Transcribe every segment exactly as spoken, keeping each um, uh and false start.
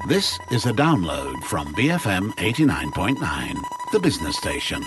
This is a download from B F M eighty-nine point nine, the business station.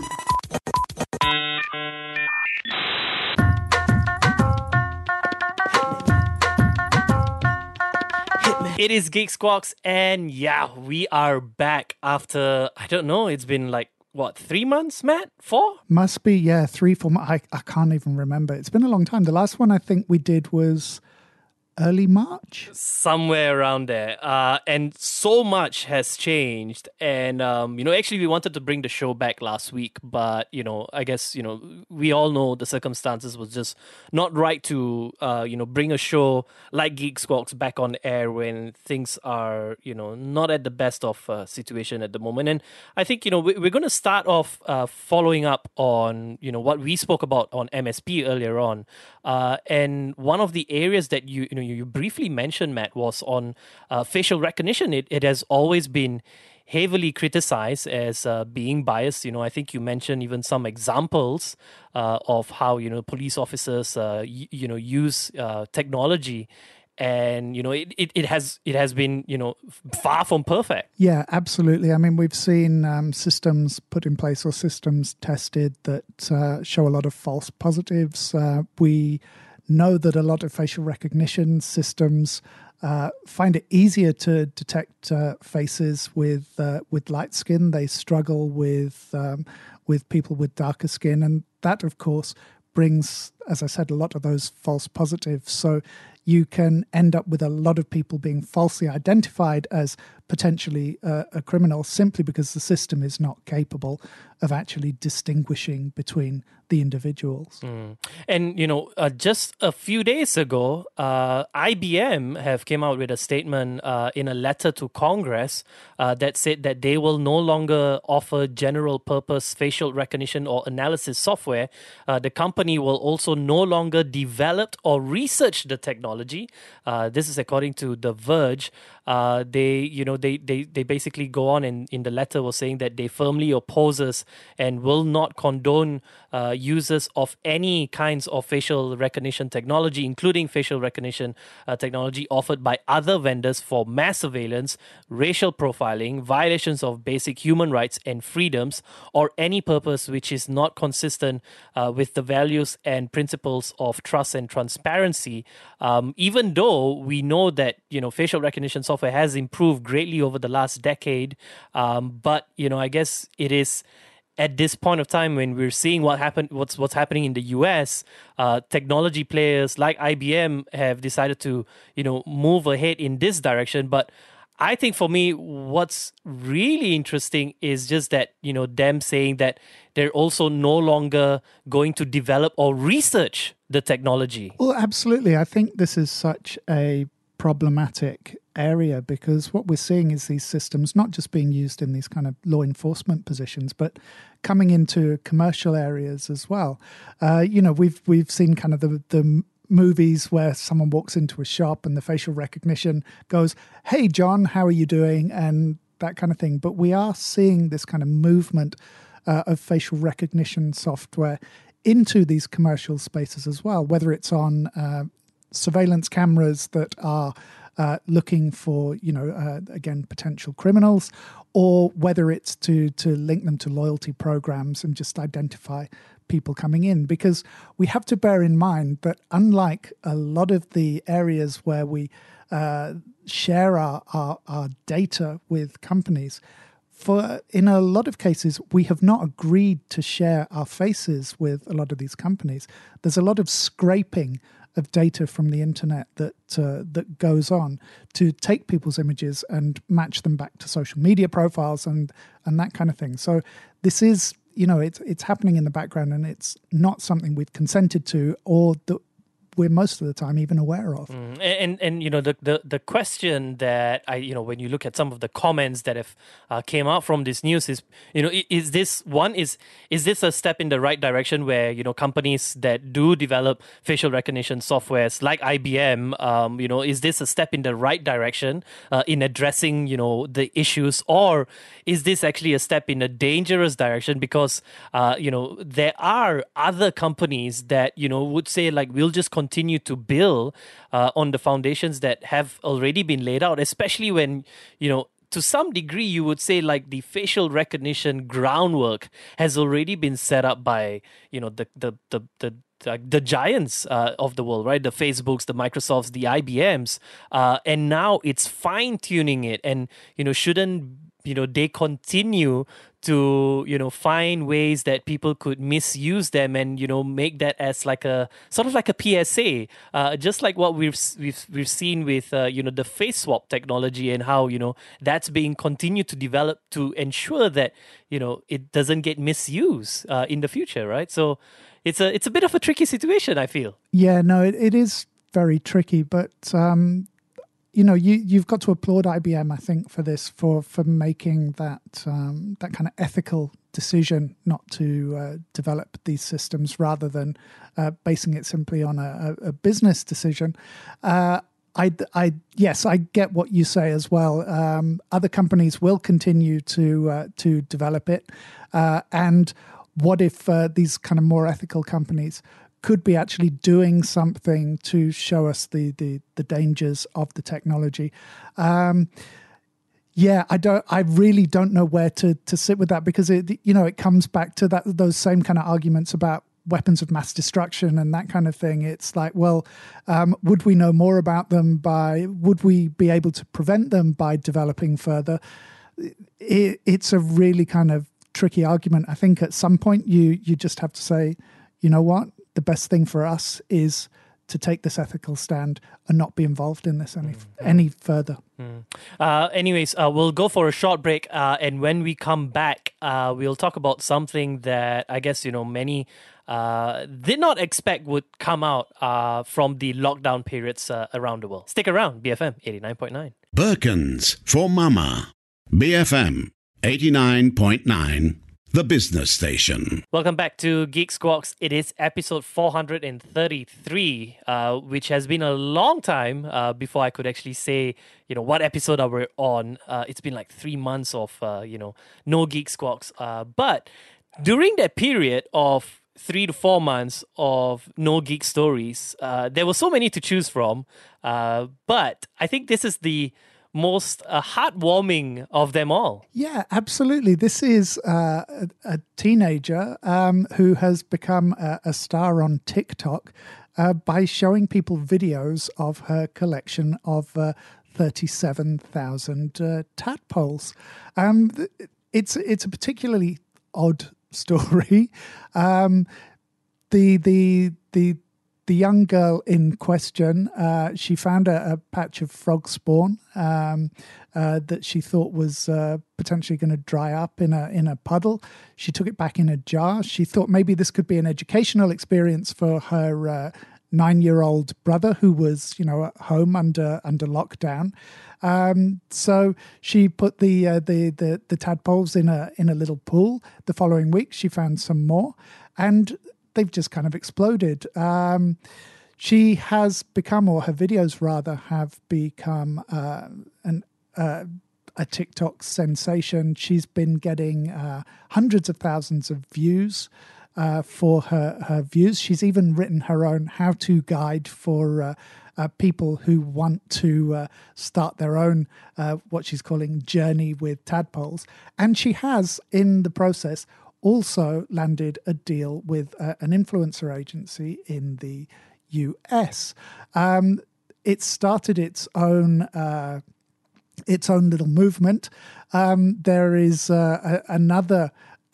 It is Geek Squawks, and yeah, we are back after, I don't know, it's been like, what, three months, Matt? Four? Must be, yeah, three, four months. I, I can't even remember. It's been a long time. The last one I think we did was early March? Somewhere around there. Uh, and so much has changed. And, um, you know, actually we wanted to bring the show back last week, but, you know, I guess, you know, we all know the circumstances was just not right to, uh, you know, bring a show like Geek Squawks back on air when things are, you know, not at the best of uh, situation at the moment. And I think, you know, we, we're going to start off uh, following up on, you know, what we spoke about on M S P earlier on. Uh, and one of the areas that you, you know, you briefly mentioned, Matt, was on uh, facial recognition. It it has always been heavily criticized as uh, being biased. You know, I think you mentioned even some examples uh, of how, you know, police officers, uh, y- you know, use uh, technology. And, you know, it, it, it has it has been, you know, far from perfect. Yeah, absolutely. I mean, we've seen um, systems put in place or systems tested that uh, show a lot of false positives. Uh, we know that a lot of facial recognition systems uh, find it easier to detect uh, faces with uh, with light skin. They struggle with um, with people with darker skin, and that, of course, brings, as I said, a lot of those false positives. So you can end up with a lot of people being falsely identified as potentially uh, a criminal simply because the system is not capable of actually distinguishing between the individuals. Mm. And, you know, uh, just a few days ago, uh, I B M have came out with a statement uh, in a letter to Congress uh, that said that they will no longer offer general purpose facial recognition or analysis software. Uh, the company will also no longer develop or research the technology. Uh, this is according to The Verge. Uh, they, you know, they, they, they basically go on and in the letter was saying that they firmly opposes and will not condone uh, uses of any kinds of facial recognition technology, including facial recognition uh, technology offered by other vendors for mass surveillance, racial profiling, violations of basic human rights and freedoms, or any purpose which is not consistent uh, with the values and principles of trust and transparency. Um, even though we know that, you know, facial recognition software has improved greatly over the last decade, um, but, you know, I guess it is at this point of time when we're seeing what happened, what's what's happening in the U S, uh, technology players like I B M have decided to, you know, move ahead in this direction. But I think for me, what's really interesting is just that, you know, them saying that they're also no longer going to develop or research the technology. Well, absolutely. I think this is such a problematic area because what we're seeing is these systems not just being used in these kind of law enforcement positions, but coming into commercial areas as well. Uh, you know, we've we've seen kind of the the movies where someone walks into a shop and the facial recognition goes, "Hey, John, how are you doing?" and that kind of thing. But we are seeing this kind of movement uh, of facial recognition software into these commercial spaces as well, whether it's on uh, surveillance cameras that are uh, looking for, you know, uh, again, potential criminals, or whether it's to to link them to loyalty programs and just identify people coming in. Because we have to bear in mind that unlike a lot of the areas where we uh, share our, our, our data with companies, for in a lot of cases, we have not agreed to share our faces with a lot of these companies. There's a lot of scraping of data from the internet that uh, that goes on to take people's images and match them back to social media profiles and and that kind of thing. So this is, you know, it's it's happening in the background, and it's not something we've consented to or that we're most of the time even aware of. Mm. And, and and you know the, the the question that I you know when you look at some of the comments that have uh, came out from this news is, you know, is this one is is this a step in the right direction where, you know, companies that do develop facial recognition softwares like I B M, um, you know, is this a step in the right direction uh, in addressing, you know, the issues, or is this actually a step in a dangerous direction because uh, you know there are other companies that, you know, would say like, we'll just continue to build uh, on the foundations that have already been laid out, especially when, you know, to some degree, you would say like the facial recognition groundwork has already been set up by, you know, the the the the the, the giants uh, of the world, right? The Facebooks, the Microsofts, the I B Ms, uh, and now it's fine tuning it. And you know, shouldn't you know they continue to you know find ways that people could misuse them and you know make that as like a sort of like a P S A, uh, just like what we've we've we've seen with uh, you know the face swap technology and how you know that's being continued to develop to ensure that you know it doesn't get misused uh, in the future, right? So it's a it's a bit of a tricky situation, I feel. Yeah, no, it, it is very tricky, but um, you know, you you've got to applaud I B M, I think, for this, for for making that um, that kind of ethical decision not to uh, develop these systems rather than uh, basing it simply on a, a business decision. Uh, I, I yes, I get what you say as well. Um, other companies will continue to uh, to develop it, uh, and what if uh, these kind of more ethical companies could be actually doing something to show us the the, the dangers of the technology? Um, yeah, I don't. I really don't know where to to sit with that, because it you know it comes back to that those same kind of arguments about weapons of mass destruction and that kind of thing. It's like, well, um, would we know more about them by? Would we be able to prevent them by developing further? It, it's a really kind of tricky argument. I think at some point you you just have to say, you know what, the best thing for us is to take this ethical stand and not be involved in this any mm-hmm. any further. Mm. Uh, anyways, uh, we'll go for a short break, uh, and when we come back, uh, we'll talk about something that I guess you know many uh, did not expect would come out uh, from the lockdown periods uh, around the world. Stick around, B F M eighty-nine point nine. Birkins for Mama, B F M eighty-nine point nine. The business station. Welcome back to Geek Squawks. It is episode four hundred thirty-three, uh, which has been a long time uh, before I could actually say, you know, what episode are we on. Uh, it's been like three months of, uh, you know, no Geek Squawks. Uh, but during that period of three to four months of no geek stories, uh, there were so many to choose from. Uh, but I think this is the most uh, heartwarming of them all. Yeah, absolutely. This is uh, a, a teenager um, who has become a, a star on TikTok uh, by showing people videos of her collection of uh, thirty-seven thousand uh, tadpoles. Um, it's it's a particularly odd story. Um, the the the The young girl in question, uh, she found a, a patch of frog spawn um, uh, that she thought was uh, potentially going to dry up in a in a puddle. She took it back in a jar. She thought maybe this could be an educational experience for her uh, nine-year-old brother who was, you know, at home under under lockdown. Um, so she put the, uh, the the the tadpoles in a in a little pool. The following week, she found some more, and they've just kind of exploded. Um, she has become, or her videos rather, have become uh, an, uh, a TikTok sensation. She's been getting uh, hundreds of thousands of views uh, for her, her views. She's even written her own how-to guide for uh, uh, people who want to uh, start their own, uh, what she's calling, journey with tadpoles. And she has, in the process, also landed a deal with uh, an influencer agency in the U S. Um, it started its own uh, its own little movement. Um, there is uh, a, another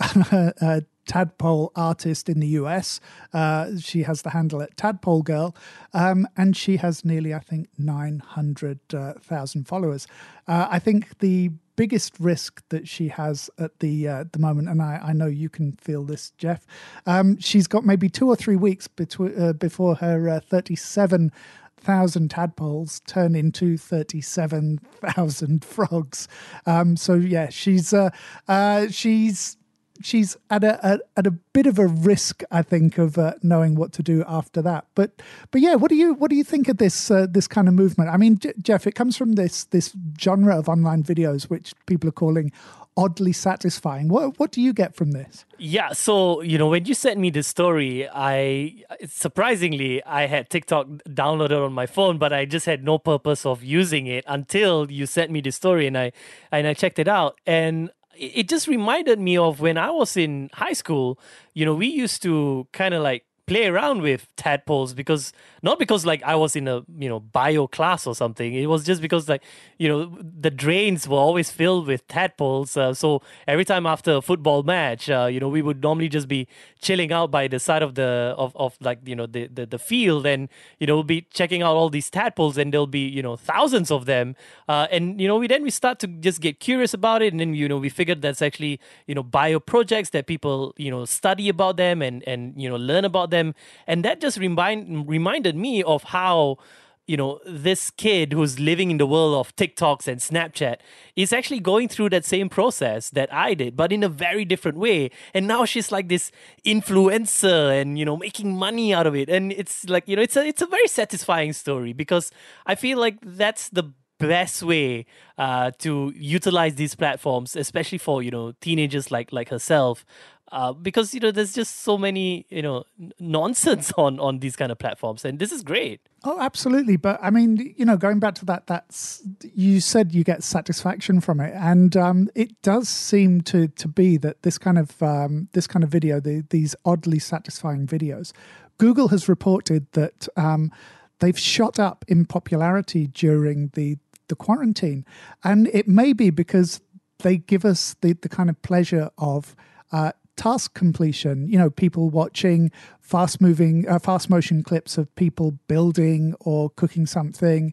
uh, tadpole artist in the U S. Uh, she has the handle at Tadpole Girl, um, and she has nearly, I think, nine hundred thousand followers. Uh, I think the biggest risk that she has at the uh, the moment, and I, I know you can feel this, Jeff, um, she's got maybe two or three weeks between, uh, before her uh, thirty-seven thousand tadpoles turn into thirty-seven thousand frogs. Um, so yeah, she's uh, uh, she's she's at a, a at a bit of a risk, I think, of uh, knowing what to do after that. But but yeah, what do you what do you think of this uh, this kind of movement? I mean, J- Jeff, it comes from this this genre of online videos which people are calling oddly satisfying. What what do you get from this? Yeah, so, you know, when you sent me this story, I surprisingly, I had TikTok downloaded on my phone, but I just had no purpose of using it until you sent me this story and I and I checked it out. And it just reminded me of when I was in high school. You know, we used to kind of like play around with tadpoles, because not because like I was in a, you know, bio class or something. It was just because like, you know, the drains were always filled with tadpoles. Uh, so every time after a football match, uh, you know, we would normally just be chilling out by the side of the of, of like, you know, the, the the field, and you know, we'll be checking out all these tadpoles, and there'll be, you know, thousands of them. Uh, and you know, we then we start to just get curious about it, and then, you know, we figured that's actually, you know, bio projects that people, you know, study about them and and you know, learn about them. Them. And that just remind, reminded me of how, you know, this kid who's living in the world of TikToks and Snapchat is actually going through that same process that I did, but in a very different way. And now she's like this influencer and, you know, making money out of it. And it's like, you know, it's a, it's a very satisfying story, because I feel like that's the best way uh, to utilize these platforms, especially for, you know, teenagers like like herself. Uh, because, you know, there's just so many, you know, n- nonsense on, on these kind of platforms. And this is great. Oh, absolutely. But I mean, you know, going back to that, that's, you said you get satisfaction from it. And um, it does seem to to be that this kind of um, this kind of video, the, these oddly satisfying videos, Google has reported that um, they've shot up in popularity during the, the quarantine. And it may be because they give us the, the kind of pleasure of uh, task completion, you know, people watching fast moving, uh, fast motion clips of people building or cooking something.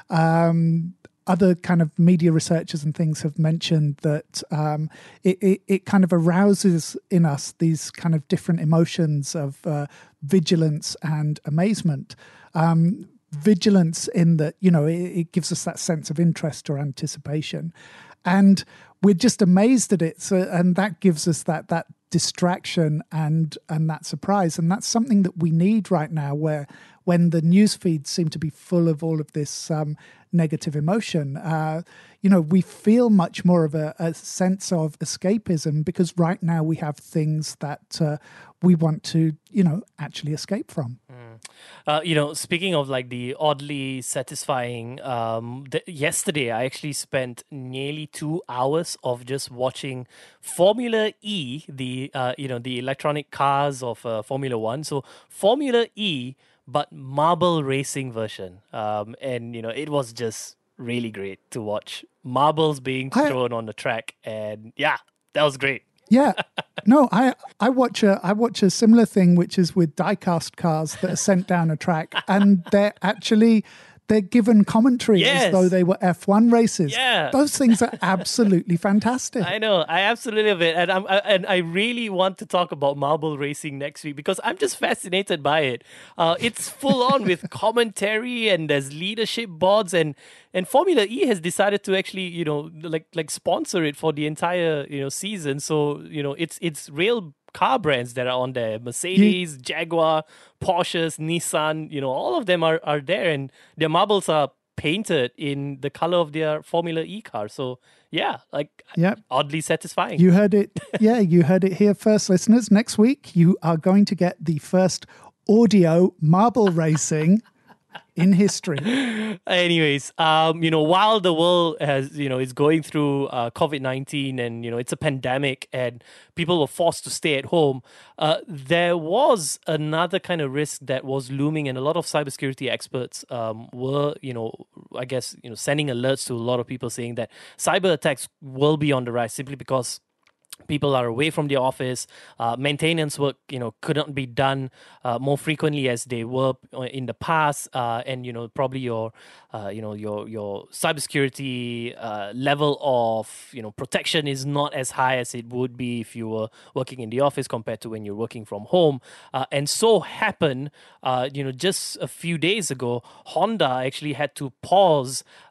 Um, other kind of media researchers and things have mentioned that um, it, it, it kind of arouses in us these kind of different emotions of uh, vigilance and amazement. Um, vigilance in that, you know, it, it gives us that sense of interest or anticipation. And we're just amazed at it. So, and that gives us that that distraction and and that surprise. And that's something that we need right now, where when the news feeds seem to be full of all of this um, negative emotion, uh, you know, we feel much more of a, a sense of escapism, because right now we have things that uh, we want to, you know, actually escape from. Mm. Uh, you know, speaking of like the oddly satisfying, um, the, yesterday I actually spent nearly two hours of just watching Formula E, the uh, you know, the electronic cars of uh, Formula One. So Formula E, but marble racing version, um, and you know, it was just really great to watch marbles being thrown I, on the track, and yeah, that was great. Yeah, no, I I watch a I watch a similar thing, which is with diecast cars that are sent down a track, and they're actually they're given commentary yes. as though they were F one races. Yeah, those things are absolutely fantastic. I know, I absolutely love it, and I'm I, and I really want to talk about marble racing next week, because I'm just fascinated by it. Uh, it's full on with commentary, and there's leadership boards, and and Formula E has decided to actually, you know, like like sponsor it for the entire, you know, season. So, you know, it's it's real car brands that are on there: Mercedes, Jaguar, Porsches, Nissan. You know, all of them are are there, and their marbles are painted in the color of their Formula E car. So yeah, like yep. oddly satisfying. You heard it. Yeah, you heard it here first, listeners. Next week, you are going to get the first audio marble racing in history. Anyways, um, you know, while the world has, you know, is going through uh, COVID nineteen, and, you know, it's a pandemic and people were forced to stay at home, uh, there was another kind of risk that was looming, and a lot of cybersecurity experts um, were, you know, I guess, you know, sending alerts to a lot of people saying that cyber attacks will be on the rise, simply because people are away from the office. Uh, maintenance work, you know, couldn't be done uh, more frequently as they were in the past, uh, and you know, probably your, uh, you know, your your cybersecurity uh, level of, you know, protection is not as high as it would be if you were working in the office compared to when you're working from home. Uh, and so happened, uh, you know, just a few days ago, Honda actually had to pause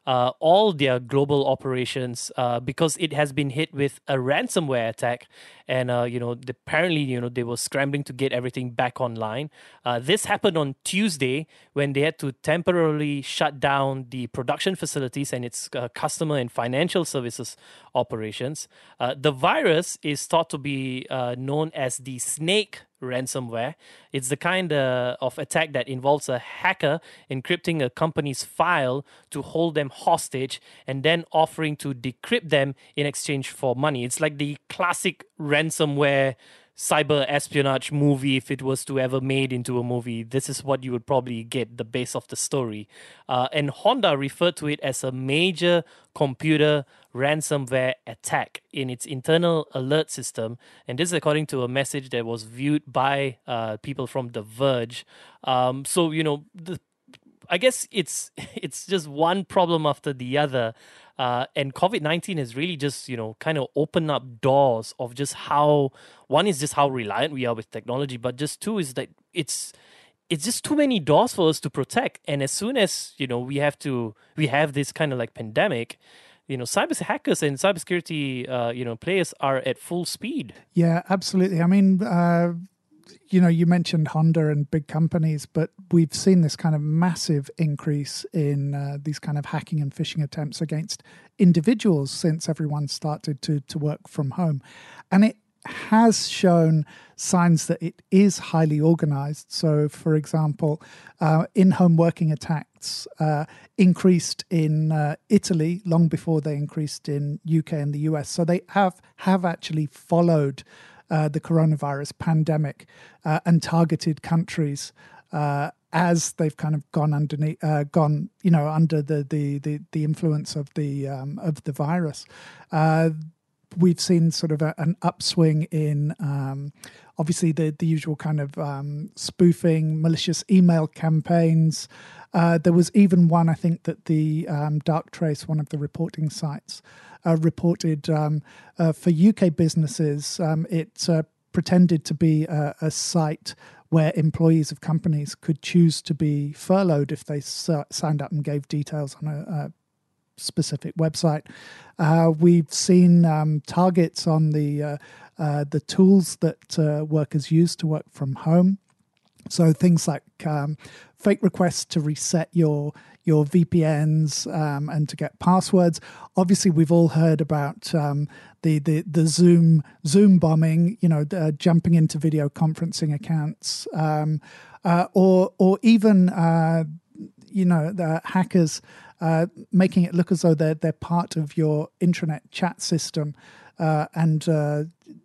uh, all their global operations uh, because it has been hit with a ransomware attack. And, uh, you know, the, apparently, you know, they were scrambling to get everything back online. Uh, this happened on Tuesday when they had to temporarily shut down the production facilities and its uh, customer and financial services operations. Uh, the virus is thought to be uh, known as the Snake ransomware. It's the kind uh, of attack that involves a hacker encrypting a company's file to hold them hostage and then offering to decrypt them in exchange for money. It's like the classic ransomware cyber espionage movie. If it was to ever made into a movie, this is what you would probably get, the base of the story. Uh, and Honda referred to it as a major computer ransomware attack in its internal alert system. And this is according to a message that was viewed by uh, people from The Verge. Um, so, you know, the, I guess it's it's just one problem after the other. Uh, and COVID nineteen has really just, you know, kind of opened up doors of just how, one is just how reliant we are with technology, but just two is that it's it's just too many doors for us to protect. And as soon as, you know, we have to, we have this kind of like pandemic, you know, cyber hackers and cybersecurity, uh, you know, players are at full speed. Yeah, absolutely. I mean, uh, you know, you mentioned Honda and big companies, but we've seen this kind of massive increase in uh, these kind of hacking and phishing attempts against individuals since everyone started to to work from home. And it has shown signs that it is highly organized. So, for example, uh, in-home working attacks uh, increased in uh, Italy long before they increased in U K and the U S. So they have, have actually followed uh, the coronavirus pandemic uh, and targeted countries uh, as they've kind of gone underneath, uh, gone, you know, under the the the, the influence of the um, of the virus. Uh, We've seen sort of a, an upswing in um, obviously the, the usual kind of um, spoofing, malicious email campaigns. Uh, there was even one, I think, that the um, Darktrace, one of the reporting sites, uh, reported um, uh, for U K businesses. Um, it uh, pretended to be a, a site where employees of companies could choose to be furloughed if they s- signed up and gave details on a, a specific website. Uh, we've seen um, targets on the uh, uh, the tools that uh, workers use to work from home. So things like um, fake requests to reset your your V P Ns um, and to get passwords. Obviously, we've all heard about um, the, the the Zoom Zoom bombing. You know, uh, jumping into video conferencing accounts, um, uh, or or even uh, you know the hackers. Uh, making it look as though they're they're part of your intranet chat system, uh, and uh,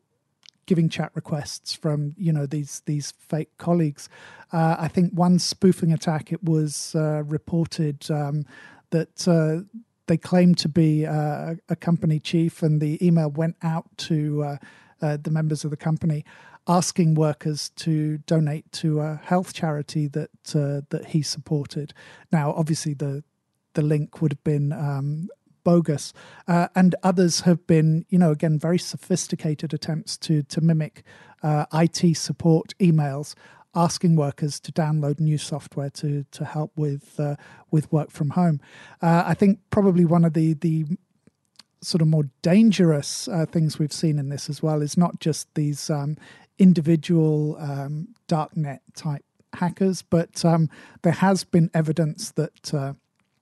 giving chat requests from you know these these fake colleagues. Uh, I think one spoofing attack, it was uh, reported um, that uh, they claimed to be uh, a company chief, and the email went out to uh, uh, the members of the company, asking workers to donate to a health charity that uh, that he supported. Now, obviously, the the link would have been um, bogus. Uh, and others have been, you know, again, very sophisticated attempts to to mimic uh, I T support emails, asking workers to download new software to to help with uh, with work from home. Uh, I think probably one of the the sort of more dangerous uh, things we've seen in this as well is not just these um, individual um, darknet type hackers, but um, there has been evidence that uh,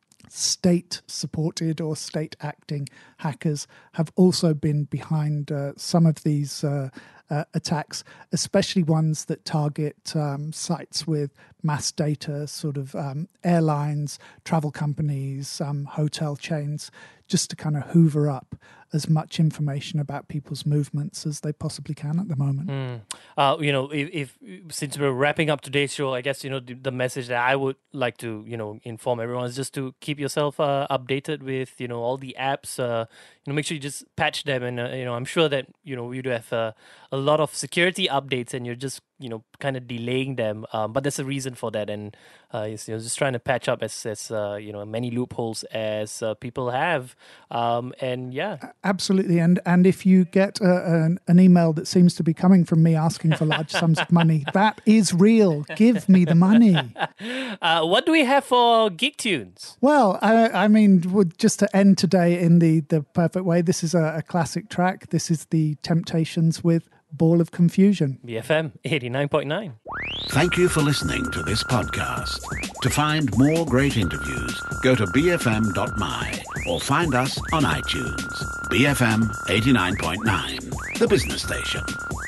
state-supported or state-acting hackers have also been behind uh, some of these uh, uh, attacks, especially ones that target um, sites with mass data, sort of um, airlines, travel companies, um, hotel chains, just to kind of hoover up as much information about people's movements as they possibly can at the moment. Mm. Uh, you know, if, if since we're wrapping up today's show, I guess, you know, the, the message that I would like to, you know, inform everyone is just to keep yourself uh, updated with, you know, all the apps, uh, you know, make sure you just patch them. And, uh, you know, I'm sure that, you know, you do have uh, a lot of security updates and you're just, you know, kind of delaying them. Um, but there's a reason for that. And uh, it's, you know, just trying to patch up as, as uh, you know, many loopholes as uh, people have. Um, and yeah. Absolutely. And and if you get uh, an, an email that seems to be coming from me asking for large sums of money, that is real. Give me the money. Uh, what do we have for Geek Tunes? Well, I, I mean, would- just to end today in the, the perfect way, this is a, a classic track. This is the Temptations with Ball of Confusion. B F M eighty-nine point nine. Thank you for listening to this podcast. To find more great interviews, go to b f m dot m y or find us on iTunes. B F M eighty-nine point nine, the business station.